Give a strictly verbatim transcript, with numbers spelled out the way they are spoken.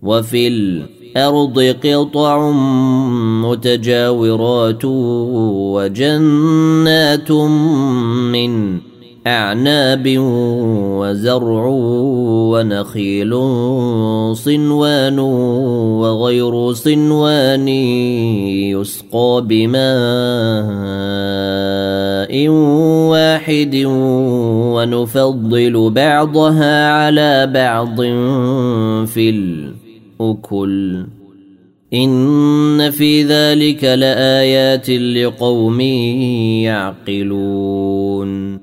وفي الأرض قطع متجاورات وجنات من أعناب وزرع ونخيل صنوان وغير صنوان يسقى بماء واحد ونفضل بعضها على بعض في الأكل إن في ذلك لآيات لقوم يعقلون